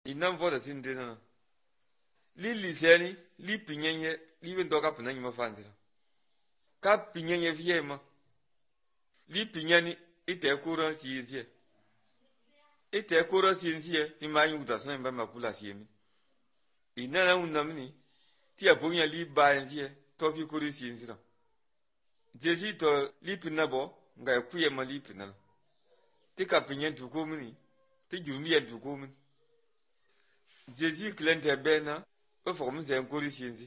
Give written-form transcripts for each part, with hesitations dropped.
inam fo da sindena li liseni li pinyenye li ben doka pinanyi mafanzira ka pinyenye fiema li pinyani ite kura siensie ite kura siensie imanyu utasna mba makula siemi inana unamni ti aponya li baensie to fi kuri siensira jeji to li pinabo nga kuye ma li pinana ti ka pinyen tu komuni ti jurmiye tu komuni jeji klente bena o fo mu zen kuri siensi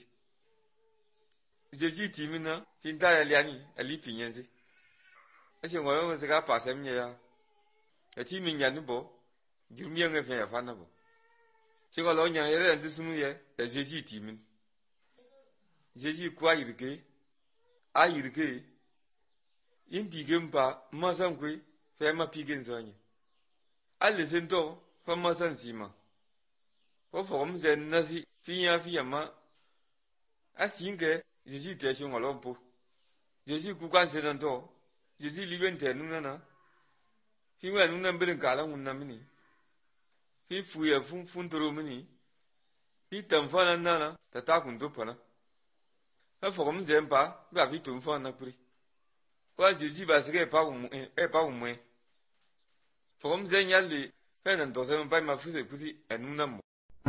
jeji timina pinta ya liani ali pinyensi ase ngolo mo se ka pasem nya ya eti minya ni bo jurmiye ngefe ya fana bo se ko lo nya yere ndisunu ye e jeji timin jeji kwa ayirke impigempa masankwe fe ma pigen zonye alle sento fa masan sima o fo mu zen nasi fiya ma asinge jeji te shi ngolo po jeji ku kan se nan to jeji liben te nuna na fi wa nuna mbelin kala ngunna mini fi fuya fun toro mini fi tamfana nana ta kun do pana fa fo mu zen pa ba fi tum fa na kuri kwa jeji ba se pa umwe fo mu zen yalle fa nan do se ba ma fuze kuti enuna mo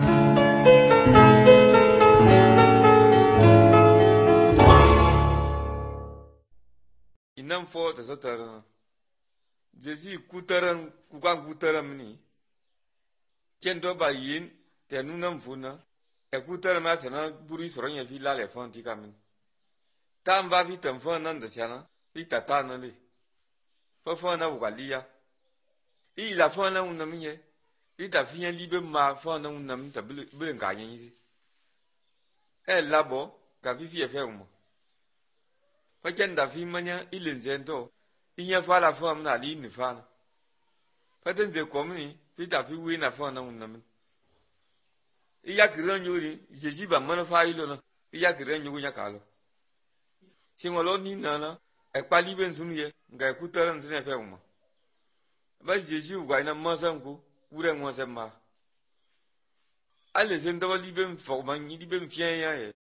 inam fo da satara jeji kutaran kukan kutaran mini kendo ba yin te nunam funa e kutaran ma sana buri soronya fi lale fon ti kamin tam ba fi tam fon nan da chana fi tata na le fo na waliya I la fon na unamiye I ta fi libe ma fon na unam ta bil ga yin yi e labo ka fi e fe mo Pagenda fi manya ilenzendo inya fala fam na li ni fana patenze komni fi ta fi wi na fana unam iya kiran yuri jeji ba mana fa ilo na iya kiran yugo nya kalo singolo ni nana e pali ben sunye nga kutaran sine fe uma ba jeji ugwa ina masanku kure ngwase ma ale zendo ba liben fo man ni liben fien ya ye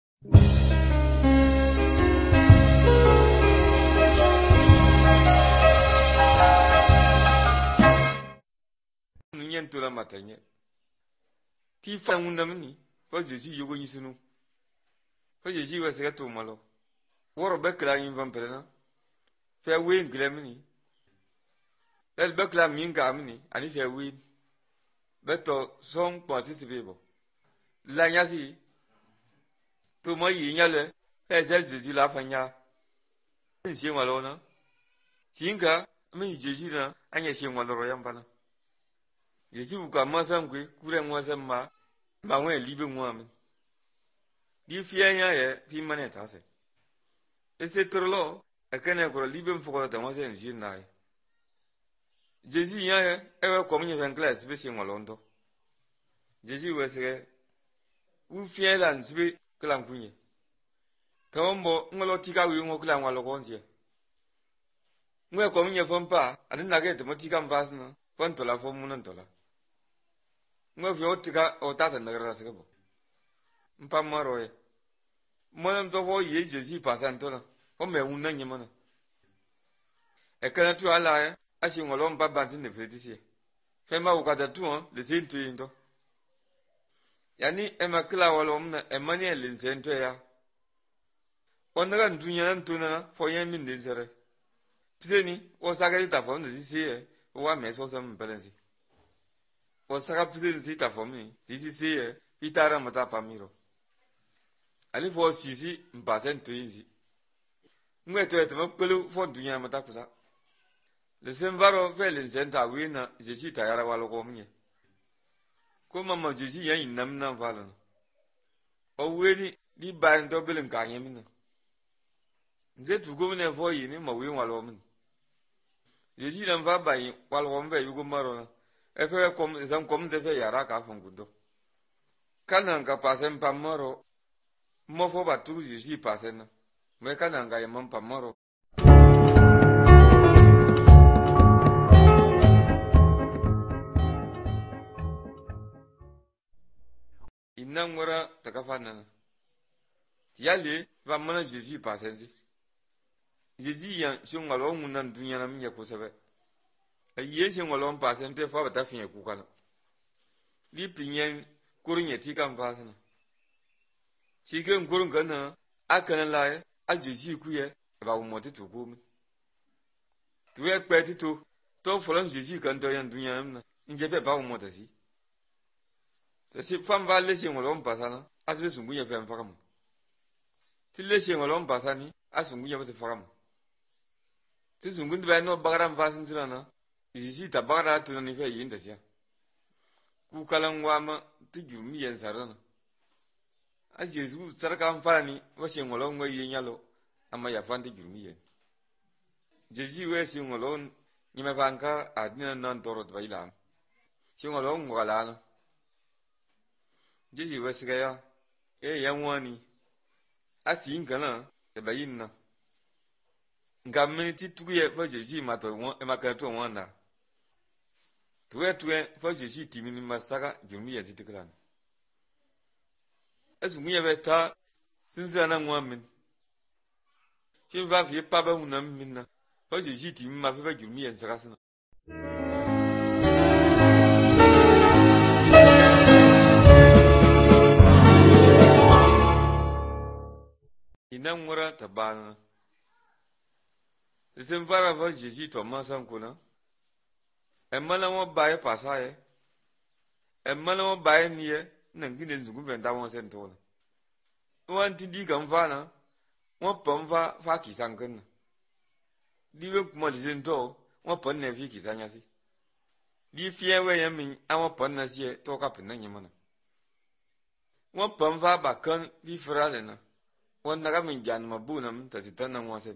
Nyentura matanye ti fa unamni fa jeji yugo nyisunu fa jeji wa se to malo woro bekla yin vampelena fe wen glemni el bekla minga amni ani fe wen beto son kwasi bebo la nyasi to mo yi nyale fe jeji la fanya nsi malo na singa mi jeji na anya sin walo yambana Jeji uka masangwe kure mwasam ma wen libe mwame di fianya ye fi mane tase ese trolo akane ko libe mfoko ta mwase nji nae jeji ya ye ewe ko mnye fan class be sin walondo jeji wese u fiela nsibe klan kunye kawombo ngolo tika wi ngo klan walo konje ngwe ko mnye fompa adina ke to tika mbasna fonto la fomunan tola Ngo fi otika otata nagara segebo mpa maroye monam to ho ye jeji pasanto na o me unna nyemana e kana tu ala ya ashi ngolo mpa bantin ne fetisi fe ma ukata tu le sentu indo yani e makla wala mna e mani le sentu ya onaga ndunya ntuna fo yen min de sere piseni o saga ta fo ne sisi wa me so sam balance O saka pise sita fomi, titi siye, itara mata pamiro. Ali fo sisi mbasen tuinzi. Mwe to etema pelu fo dunya mata kusa. Le sembaro fe le senta wina jeji tayara walo komnye. Ko mama jeji ya inam na valana. O weni di bayan do belen kanye mina. Nze tu gomne fo yini ma wen walo min. Jeji lam fa bayi walo kombe yugo marona. Efe kom ze fe yara ka fongudo kana nga pasen pamoro mo fo batu ji pasen me kana nga yemam pamoro inna ngora takafana yale va mana Jésus pasenzi Jésus yan si ngalo ngunan dunya na minya ko sabe ayi si ngalo pasente fa bata fiye ku kana li pinyen kurin ti kan fasana shi kan kurin kana akana la a Jésus ku ye ba mo ti to ko mi tu ye pe ti to folon Jésus kan do yan dunya na inje be ba mo ta si si fam va le si ngalo pasana asbe sungu ye fe fa kam ti le si ngalo pasani asungu ye ba te fa kam ti sungun ba no bagaram fasin sirana Jésus ta bagara to ni fe yin da sia ku kalan wa ma ti jurmi yen sarana a Jésus sarka fani wa se ngolo ngoi yen yalo amma ya fan ti jurmi yen Jésus we si ngolo ni ma banka adina nan toro ba ila si ngolo ngala na Jésus we siga ya yan wani asin kana da bayin na ngam ti tuye fa Jésus ma to won e ma ka to wanda tuwe fa Jésus timini masaka jurmi ya zitikran asu nguye beta sinza na ngwamin shin va fi paba hunam minna fa Jésus timini ma fa jurmi ya sakasna ina ngora tabana sen fara fa Jésus to masan kuna emala mo bae pasaye emala mo bae niye nan gine nzugu benta won sen to na wan ti di kan fa na mo pon fa kisan kan di we kuma di sen to mo pon ne fi kisanya si di fie we yan min a mo pon na si to ka pin nan yimana mo pon fa ba kan di frale na won na ga min jan mabu na min ta sitan nan wa sen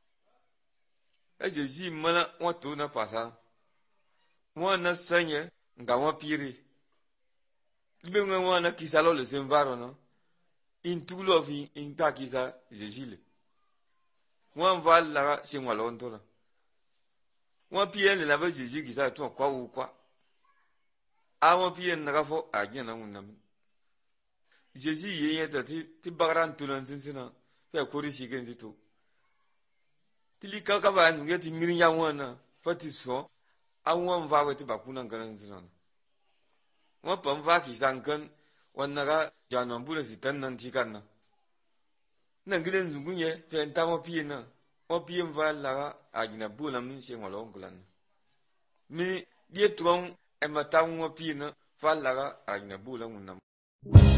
a Jésus mala mo to na pasa mo na sanye nga mo piri libe mo na kisalo le senvaro no in tulo fi in ta kisa Jésus le mo va la chez moi lonto na mo pie le la ba Jésus kisa to kwa u kwa a mo pie na ga fo a gina na Jésus ye ta ti bagran tulan sinsina fa ko ri shi gen to tilika ka ba nge ti mirin ya wona fa ti so awon va wati bakuna ganan zinon wa pan va ki sankan wannan ga janon bula sitan nan tikan nan gidan zugunye fenta mo piye na o piye va la a gina bula min se ngolo ngulan mi die tron e mata mo piye na fa la a gina bula mun